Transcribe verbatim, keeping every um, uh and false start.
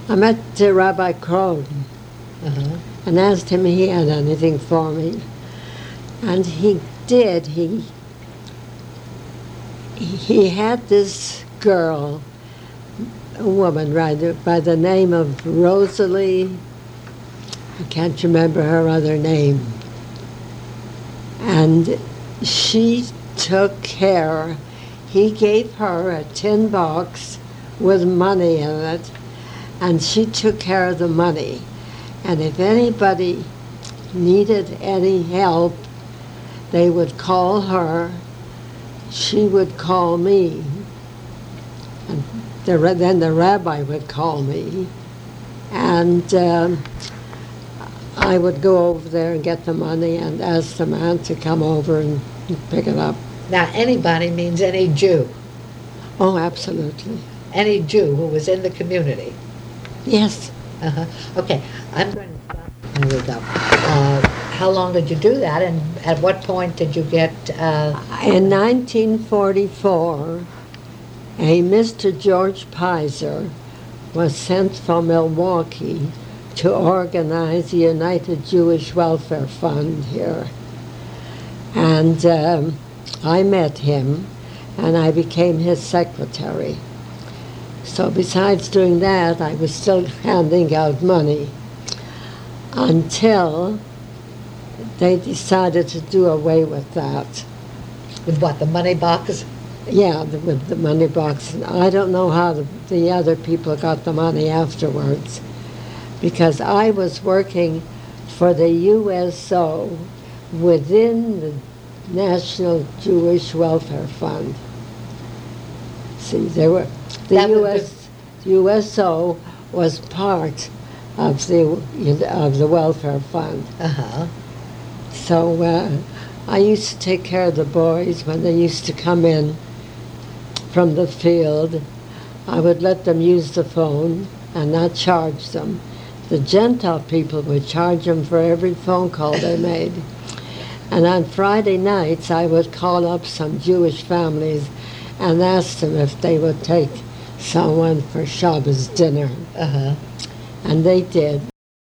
I met uh, Rabbi Krohn Uh-huh. and asked him if he had anything for me. And he did. He, he had this girl, a woman, right, by the name of Rosalie. I can't remember her other name. And she took care, he gave her a tin box with money in it, and she took care of the money. And if anybody needed any help, they would call her, she would call me, and the, then the rabbi would call me, and um, I would go over there and get the money and ask the man to come over and pick it up. Now, anybody means any Jew, Oh, absolutely. any Jew who was in the community. Yes. Uh-huh. Okay, I'm going to stop. There we go. Uh, how long did you do that, and at what point did you get... Uh, In nineteen forty-four, a Mister George Pizer was sent from Milwaukee to organize the United Jewish Welfare Fund here. And um, I met him, and I became his secretary. So besides doing that, I was still handing out money until they decided to do away with that. with what, the money box? Yeah, the, with the money box. I don't know how the, the other people got the money afterwards, because I was working for the U S O within the National Jewish Welfare Fund. See, there were the That would U S U S O was part of the of the welfare fund. Uh-huh. So uh, I used to take care of the boys when they used to come in from the field. I would let them use the phone and not charge them. The Gentile people would charge them for every phone call they made. And on Friday nights, I would call up some Jewish families and ask them if they would take someone for Shabbos dinner. Uh-huh. And they did.